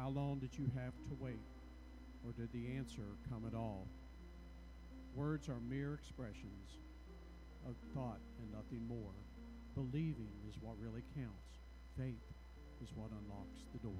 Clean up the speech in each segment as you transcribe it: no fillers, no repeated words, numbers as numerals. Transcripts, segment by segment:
How long did you have to wait? Or did the answer come at all? Words are mere expressions of thought and nothing more. Believing is what really counts. Faith is what unlocks the door.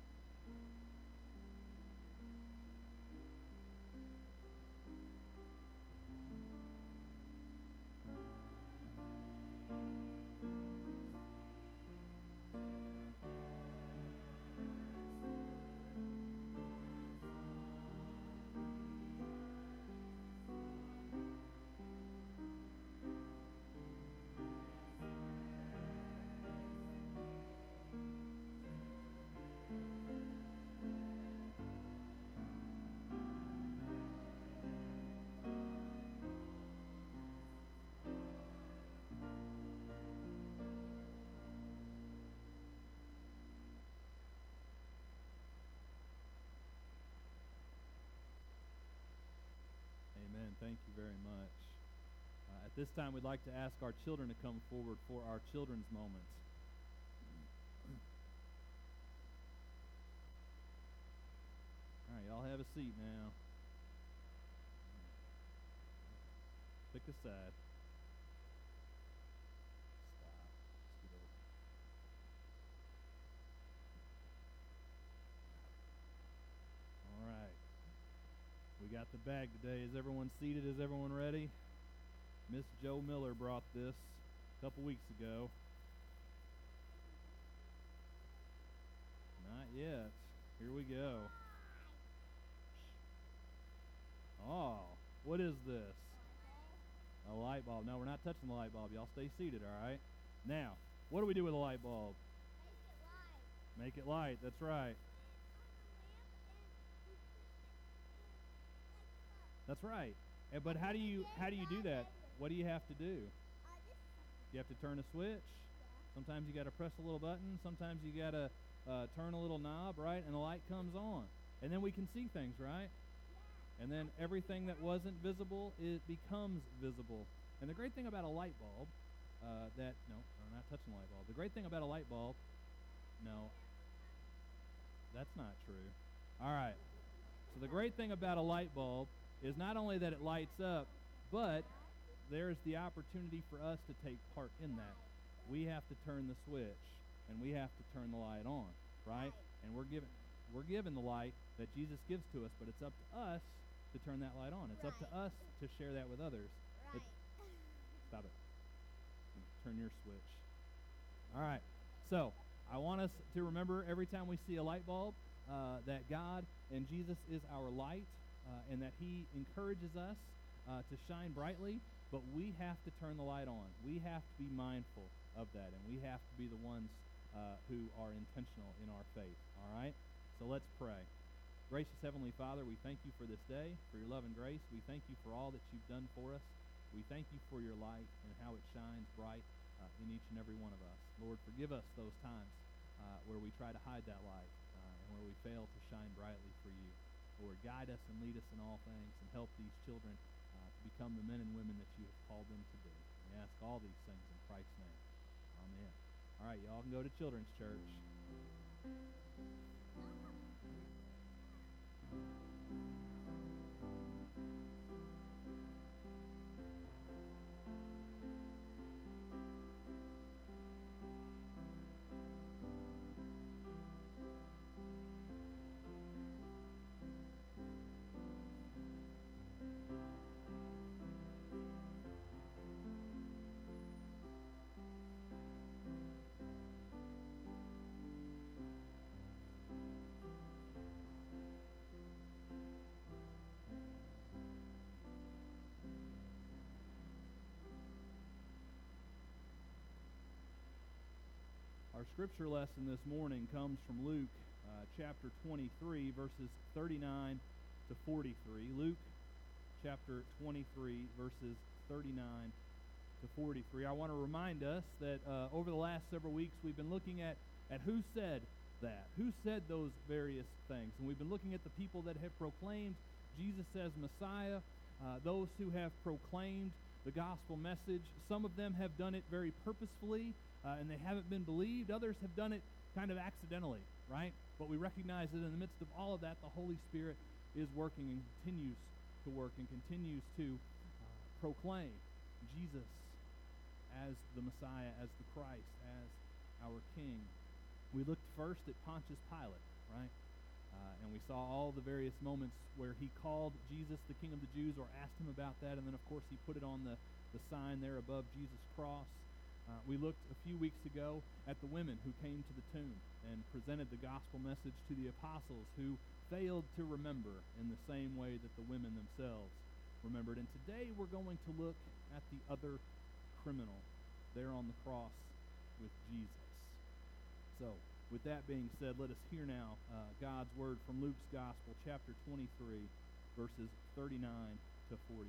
Amen. Thank you very much. At this time, we'd like to ask our children to come forward for our children's moments. All right, y'all have a seat now. Pick a side. Stop. Scoot over. All right. We got the bag today. Is everyone seated? Is everyone ready? Miss Joe Miller brought this a couple weeks ago. Not yet. Here we go. Oh, what is this? A light bulb. No, we're not touching the light bulb. Y'all stay seated, all right? Now, what do we do with a light bulb? Make it light. That's right. That's right. But how do you do that? What do you have to do? You have to turn a switch. Sometimes you got to press a little button. Sometimes you got to turn a little knob, right? And the light comes on. And then we can see things, right? And then everything that wasn't visible, it becomes visible. And the great thing about a light bulb, no, we're not touching the light bulb. The great thing about a light bulb, no, that's not true. All right. So the great thing about a light bulb is not only that it lights up, but there's the opportunity for us to take part in that. We have to turn the switch, and we have to turn the light on, right? And we're given the light that Jesus gives to us, but it's up to us to turn that light on. It's up to us to share that with others. Stop it. Turn your switch. All right. So I want us to remember every time we see a light bulb that God and Jesus is our light, and that he encourages us to shine brightly, but we have to turn the light on. We have to be mindful of that, and we have to be the ones who are intentional in our faith, all right? So let's pray. Gracious Heavenly Father, we thank you for this day, for your love and grace. We thank you for all that you've done for us. We thank you for your light and how it shines bright in each and every one of us. Lord, forgive us those times where we try to hide that light and where we fail to shine brightly for you. Lord, guide us and lead us in all things and help these children to become the men and women that you have called them to be. We ask all these things in Christ's name. Amen. All right, y'all can go to Children's Church. Our scripture lesson this morning comes from Luke chapter 23, verses 39 to 43. Luke chapter 23, verses 39 to 43. I want to remind us that over the last several weeks we've been looking at who said that, who said those various things. And we've been looking at the people that have proclaimed Jesus as Messiah, those who have proclaimed the gospel message. Some of them have done it very purposefully, and they haven't been believed. Others have done it kind of accidentally. right? But we recognize that in the midst of all of that, the Holy Spirit is working and continues to work and continues to proclaim Jesus as the Messiah, as the Christ, as our King. We looked first at Pontius Pilate, right? And we saw all the various moments where he called Jesus the King of the Jews or asked him about that, and then, of course, he put it on the sign there above Jesus' cross. We looked a few weeks ago at the women who came to the tomb and presented the gospel message to the apostles who failed to remember in the same way that the women themselves remembered. And today we're going to look at the other criminal there on the cross with Jesus. So, with that being said, let us hear now God's word from Luke's Gospel, chapter 23, verses 39 to 43.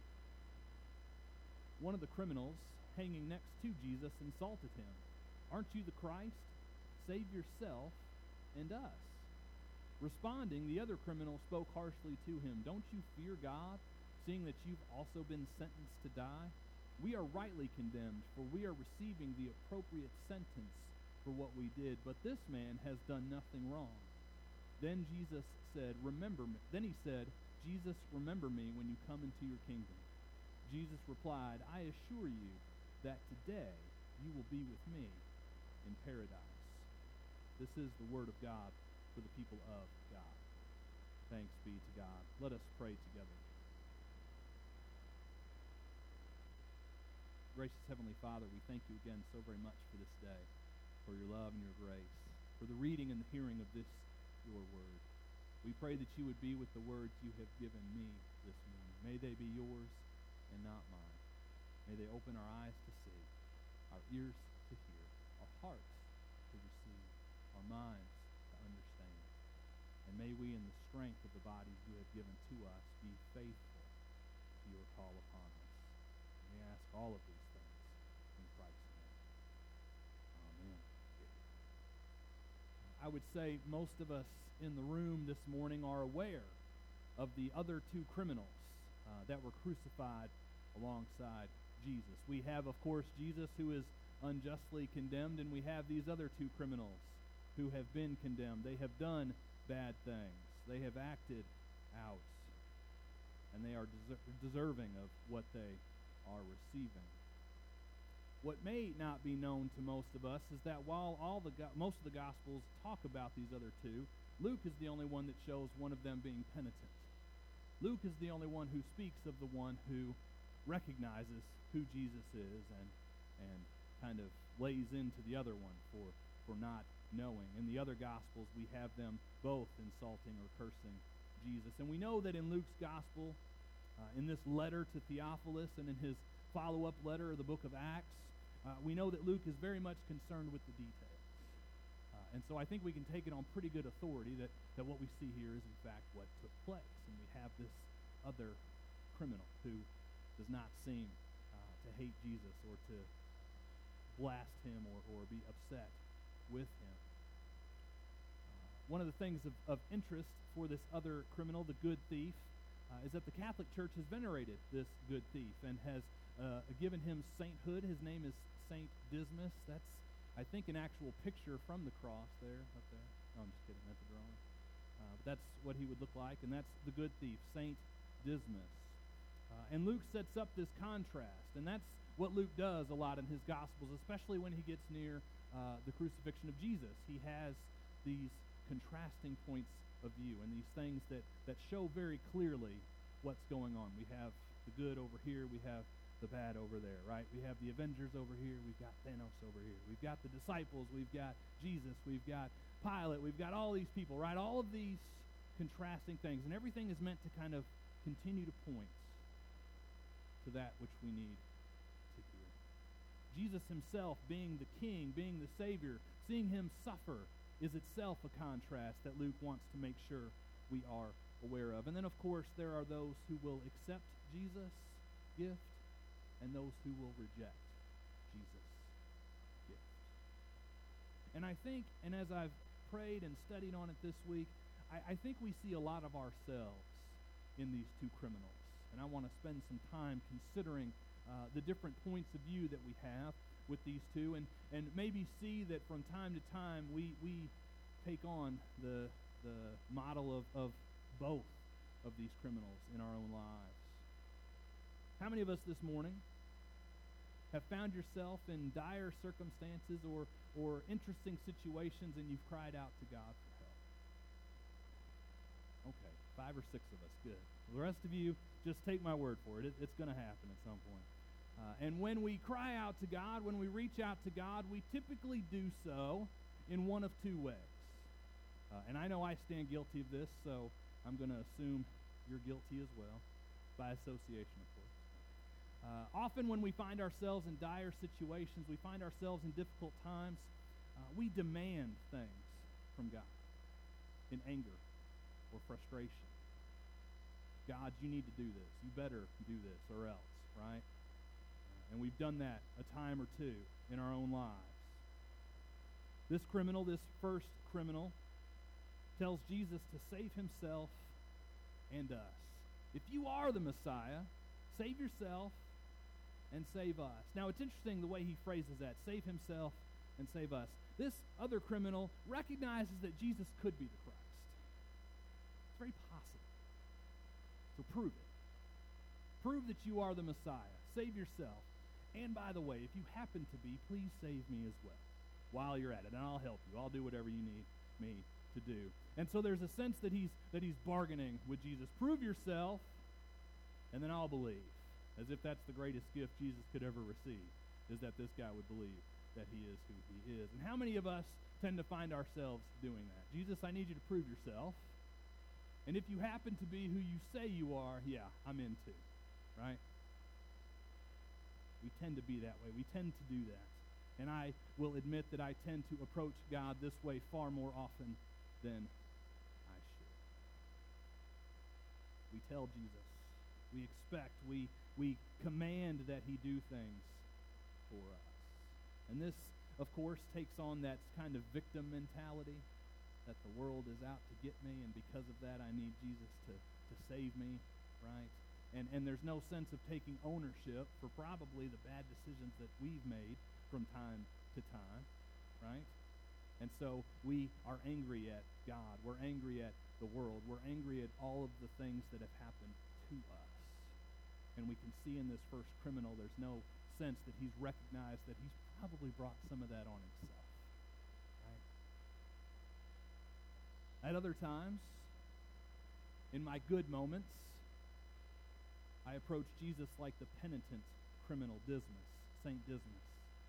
One of the criminals hanging next to Jesus insulted him. "Aren't you the Christ? Save yourself and us." Responding, the other criminal spoke harshly to him. "Don't you fear God, seeing that you've also been sentenced to die? We are rightly condemned, for we are receiving the appropriate sentence for what we did, but this man has done nothing wrong." Then Jesus said, "Remember me." Then he said, "Jesus, remember me when you come into your kingdom." Jesus replied, "I assure you that today you will be with me in paradise." This is the word of God for the people of God. Thanks be to God. Let us pray together. Gracious Heavenly Father, we thank you again so very much for this day, for your love and your grace, for the reading and the hearing of this, your word. We pray that you would be with the words you have given me this morning. May they be yours and not mine. May they open our eyes to see, our ears to hear, our hearts to receive, our minds to understand. And may we, in the strength of the bodies you have given to us, be faithful to your call upon us. And we ask all of these things in Christ's name. Amen. I would say most of us in the room this morning are aware of the other two criminals that were crucified alongside Jesus. We have, of course, Jesus who is unjustly condemned, and we have these other two criminals who have been condemned. They have done bad things. They have acted out, and they are deserving of what they are receiving. What may not be known to most of us is that while most of the Gospels talk about these other two, Luke is the only one that shows one of them being penitent. Luke is the only one who speaks of the one who recognizes who Jesus is and kind of lays into the other one for not knowing. In the other Gospels, we have them both insulting or cursing Jesus. And we know that in Luke's Gospel, in this letter to Theophilus and in his follow-up letter of the book of Acts, we know that Luke is very much concerned with the details. And so I think we can take it on pretty good authority that what we see here is in fact what took place. And we have this other criminal who does not seem to hate Jesus or to blast him or be upset with him. One of the things of interest for this other criminal, the good thief, is that the Catholic Church has venerated this good thief and has given him sainthood. His name is Saint Dismas. That's, I think, an actual picture from the cross there, up there. No, I'm just kidding. That's a drawing. But that's what he would look like, and that's the good thief, Saint Dismas. And Luke sets up this contrast, and that's what Luke does a lot in his Gospels, especially when he gets near the crucifixion of Jesus. He has these contrasting points of view and these things that show very clearly what's going on. We have the good over here, we have the bad over there, right? We have the Avengers over here, we've got Thanos over here. We've got the disciples, we've got Jesus, we've got Pilate, we've got all these people, right? All of these contrasting things, and everything is meant to kind of continue to point to that which we need to hear. Jesus himself being the King, being the Savior, seeing him suffer is itself a contrast that Luke wants to make sure we are aware of. And then, of course, there are those who will accept Jesus' gift and those who will reject Jesus' gift. And I think, and as I've prayed and studied on it this week, I think we see a lot of ourselves in these two criminals. And I want to spend some time considering the different points of view that we have with these two, and maybe see that from time to time we take on the model of both of these criminals in our own lives. How many of us this morning have found yourself in dire circumstances or interesting situations and you've cried out to God for help? Okay, 5 or 6 of us, good. The rest of you, just take my word for it. It's going to happen at some point. And when we cry out to God, when we reach out to God, we typically do so in one of 2 ways. And I know I stand guilty of this, so I'm going to assume you're guilty as well, by association, of course. Often when we find ourselves in dire situations, we find ourselves in difficult times, we demand things from God in anger or frustration. God, you need to do this. You better do this or else, right? And we've done that a time or 2 in our own lives. This criminal, this first criminal, tells Jesus to save himself and us. If you are the Messiah, save yourself and save us. Now, it's interesting the way he phrases that, save himself and save us. This other criminal recognizes that Jesus could be the Christ. It's very possible. So prove it. Prove that you are the Messiah. Save yourself. And by the way, if you happen to be, please save me as well while you're at it, and I'll help you. I'll do whatever you need me to do. And so there's a sense that he's bargaining with Jesus. Prove yourself, and then I'll believe. As if that's the greatest gift Jesus could ever receive, is that this guy would believe that he is who he is. And how many of us tend to find ourselves doing that? Jesus, I need you to prove yourself. And if you happen to be who you say you are, yeah, I'm in too, right? We tend to be that way. We tend to do that. And I will admit that I tend to approach God this way far more often than I should. We tell Jesus. We expect. We command that he do things for us. And this, of course, takes on that kind of victim mentality, that the world is out to get me, and because of that I need Jesus to save me, right? And there's no sense of taking ownership for probably the bad decisions that we've made from time to time, right? And so we are angry at God. We're angry at the world. We're angry at all of the things that have happened to us. And we can see in this first criminal, there's no sense that he's recognized that he's probably brought some of that on himself. Right? At other times, in my good moments, I approach Jesus like the penitent criminal Dismas, Saint Dismas.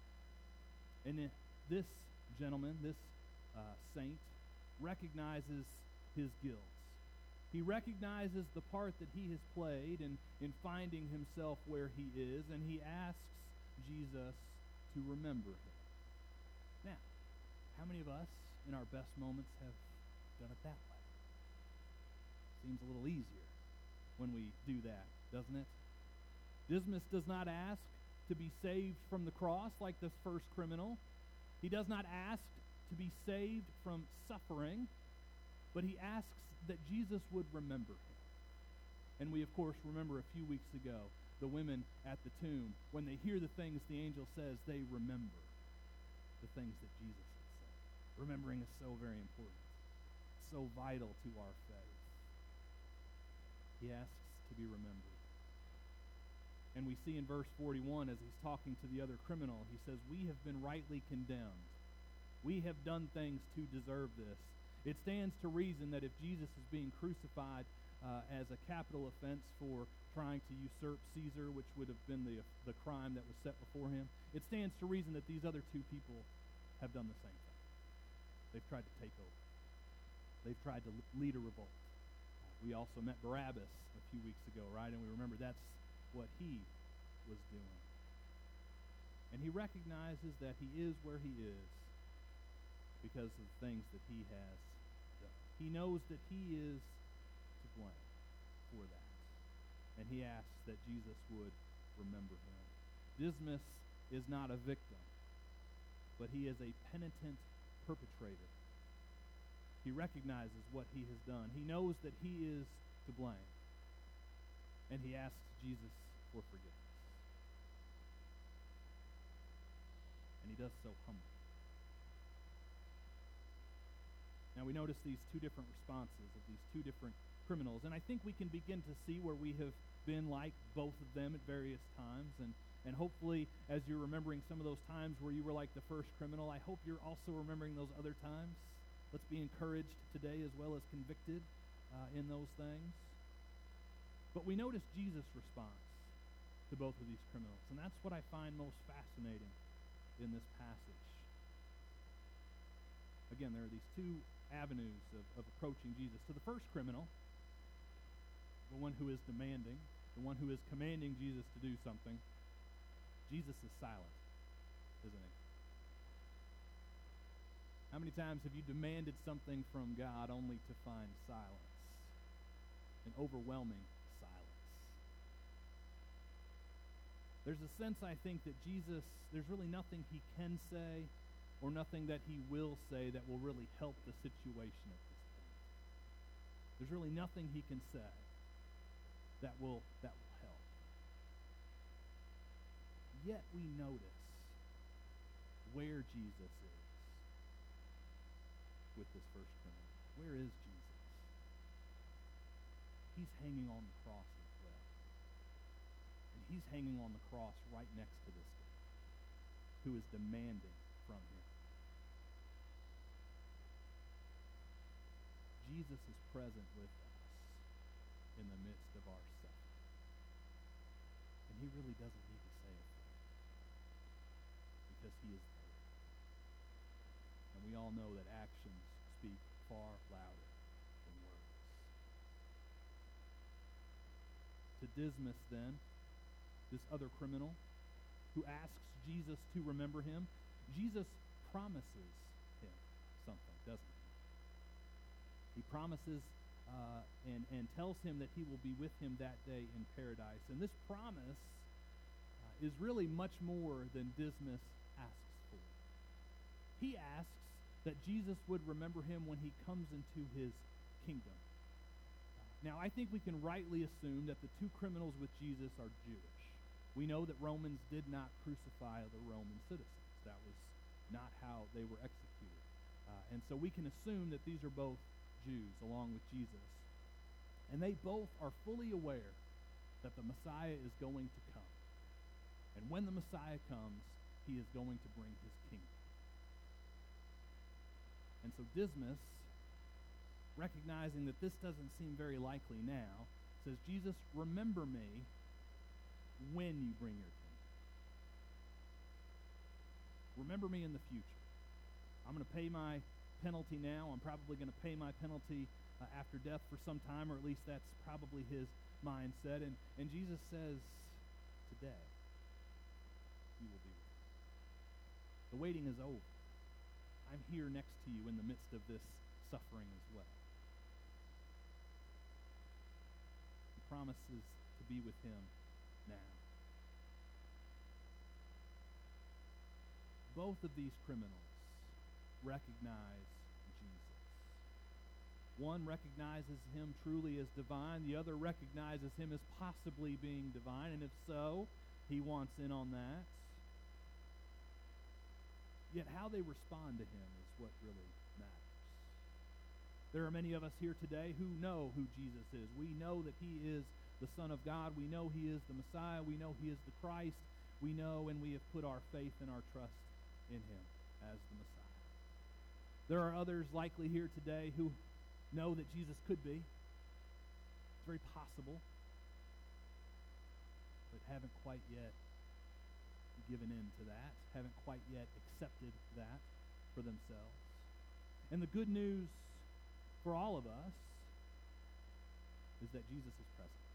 And this gentleman, this saint, recognizes his guilt. He recognizes the part that he has played in finding himself where he is, and he asks Jesus to remember him. Now, how many of us in our best moments have done it that way? Seems a little easier when we do that, doesn't it? Dismas does not ask to be saved from the cross like this first criminal. He does not ask to be saved from suffering, but he asks that Jesus would remember him. And we, of course, remember a few weeks ago, the women at the tomb, when they hear the things the angel says, they remember the things that Jesus had said. Remembering is so very important, so vital to our faith. He asks to be remembered. And we see in verse 41, as he's talking to the other criminal, he says, we have been rightly condemned. We have done things to deserve this. It stands to reason that if Jesus is being crucified as a capital offense for trying to usurp Caesar, which would have been the crime that was set before him, it stands to reason that these other 2 people have done the same thing. They've tried to take over. They've tried to lead a revolt. We also met Barabbas a few weeks ago, right? And we remember that's what he was doing. And he recognizes that he is where he is because of the things that he has done. He knows that he is to blame for that. And he asks that Jesus would remember him. Dismas is not a victim, but he is a penitent perpetrator. He recognizes what he has done. He knows that he is to blame. And he asks Jesus for forgiveness. And he does so humbly. Now we notice these two different responses of these two different criminals, and I think we can begin to see where we have been like both of them at various times, and hopefully as you're remembering some of those times where you were like the first criminal, I hope you're also remembering those other times. Let's be encouraged today as well as convicted in those things. But we notice Jesus' response to both of these criminals, and that's what I find most fascinating in this passage. Again, there are these two avenues of approaching Jesus. To the first criminal, the one who is demanding, the one who is commanding Jesus to do something, Jesus is silent, isn't he? How many times have you demanded something from God only to find silence? An overwhelming silence. There's a sense, I think, that Jesus, there's really nothing he can say or nothing that he will say that will really help the situation at this point. There's really nothing he can say that will help. Yet we notice where Jesus is with this first criminal. Where is Jesus? He's hanging on the cross as well. And he's hanging on the cross right next to this guy who is demanding from him. Jesus is present with us in the midst of our suffering. And he really doesn't need to say a thing because he is there. And we all know that actions speak far louder than words. To Dismas, then, this other criminal who asks Jesus to remember him, Jesus promises him something, doesn't he? He promises and tells him that he will be with him that day in paradise. And this promise is really much more than Dismas asks for. He asks that Jesus would remember him when he comes into his kingdom. Now, I think we can rightly assume that the two criminals with Jesus are Jewish. We know that Romans did not crucify the Roman citizens. That was not how they were executed. And so we can assume that these are both Jews along with Jesus. And they both are fully aware that the Messiah is going to come. And when the Messiah comes, he is going to bring his kingdom. And so Dismas, recognizing that this doesn't seem very likely now, says, Jesus, remember me when you bring your kingdom. Remember me in the future. I'm going to pay my penalty now. I'm probably going to pay my penalty after death for some time, or at least that's probably his mindset. And Jesus says, today, you will be with me. The waiting is over. I'm here next to you in the midst of this suffering as well. He promises to be with him now. Both of these criminals recognize Jesus. One recognizes him truly as divine. The other recognizes him as possibly being divine. And if so, he wants in on that. Yet how they respond to him is what really matters. There are many of us here today who know who Jesus is. We know that he is the Son of God. We know he is the Messiah. We know he is the Christ. We know and we have put our faith and our trust in him as the Messiah. There are others likely here today who know that Jesus could be. It's very possible, but haven't quite yet given in to that, haven't quite yet accepted that for themselves. And the good news for all of us is that Jesus is present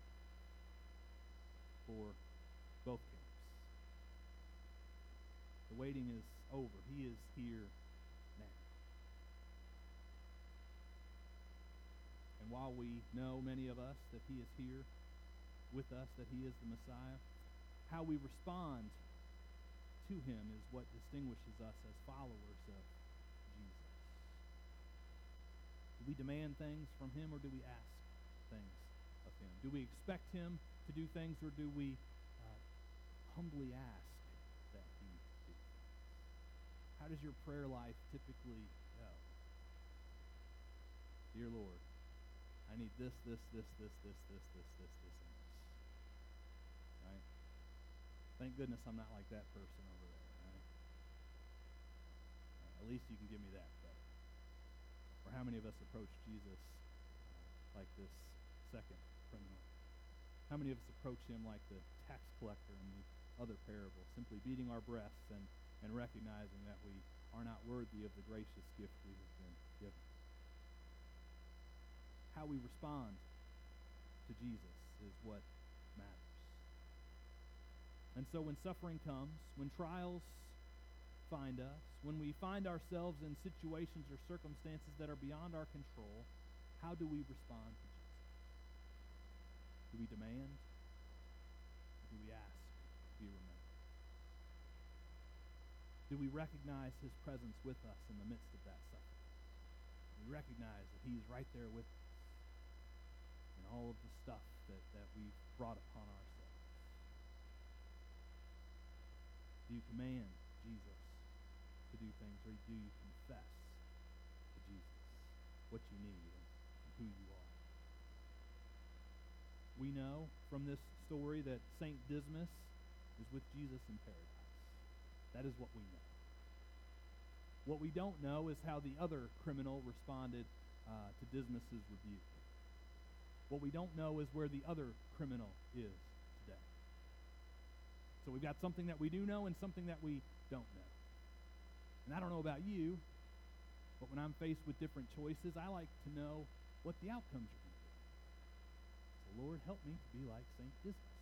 for both camps. The waiting is over. He is here now. And while we know, many of us, that he is here with us, that he is the Messiah, how we respond to him is what distinguishes us as followers of Jesus. Do we demand things from him, or do we ask things of him? Do we expect him to do things, or do we humbly ask that he do? How does your prayer life typically go? Dear Lord, I need this, and this. Right? Thank goodness I'm not like that person over there. Right? At least you can give me that credit. Or how many of us approach Jesus like this second criminal? How many of us approach him like the tax collector in the other parable, simply beating our breasts and recognizing that we are not worthy of the gracious gift we have been given? How we respond to Jesus is what matters. And so when suffering comes, when trials find us, when we find ourselves in situations or circumstances that are beyond our control, how do we respond to Jesus? Do we demand? Or do we ask to be remembered? Do we recognize his presence with us in the midst of that suffering? Do we recognize that he is right there with us in all of the stuff that we've brought upon ourselves? Do you command Jesus to do things, or do you confess to Jesus what you need and who you are? We know from this story that St. Dismas is with Jesus in paradise. That is what we know. What we don't know is how the other criminal responded to Dismas's rebuke. What we don't know is where the other criminal is today. So we've got something that we do know and something that we don't know. And I don't know about you, but when I'm faced with different choices, I like to know what the outcomes are going to be. So Lord, help me to be like St. Dismas.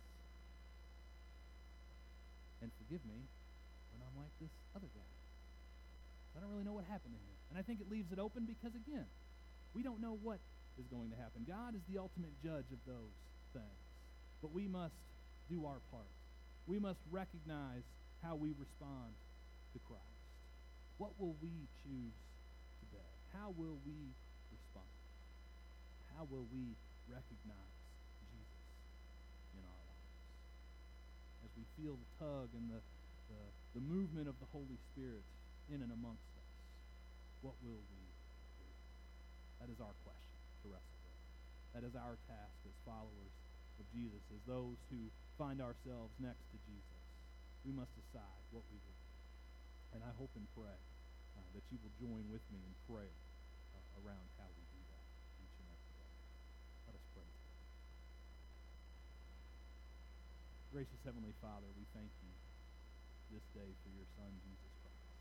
And forgive me when I'm like this other guy. I don't really know what happened to him. And I think it leaves it open because, again, we don't know what is going to happen. God is the ultimate judge of those things. But we must do our part. We must recognize how we respond to Christ. What will we choose today? How will we respond? How will we recognize Jesus in our lives? As we feel the tug and the movement of the Holy Spirit in and amongst us, what will we do? That is our question to wrestle with. That is our task as followers of Jesus, as those who find ourselves next to Jesus. We must decide what we will do. And I hope and pray that you will join with me in prayer around how we do that each and every day. Let us pray together. Gracious Heavenly Father, we thank you this day for your Son, Jesus Christ.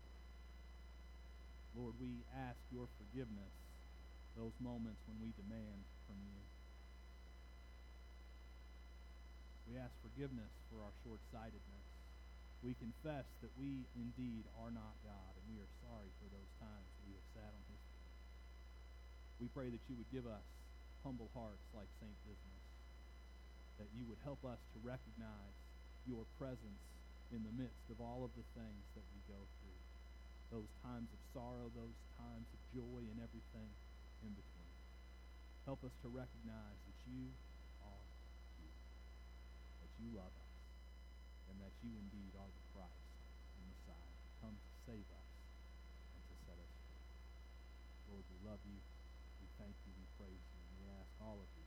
Lord, we ask your forgiveness those moments when we demand from you. We ask forgiveness for our short-sightedness. We confess that we indeed are not God, and we are sorry for those times we have sat on his feet. We pray that you would give us humble hearts like St. Dismas, that you would help us to recognize your presence in the midst of all of the things that we go through, those times of sorrow, those times of joy, and everything in between. Help us to recognize that you are you, that you love us, and that you indeed are the Christ, the Messiah, come to save us and to set us free. Lord, we love you, we thank you, we praise you, and we ask all of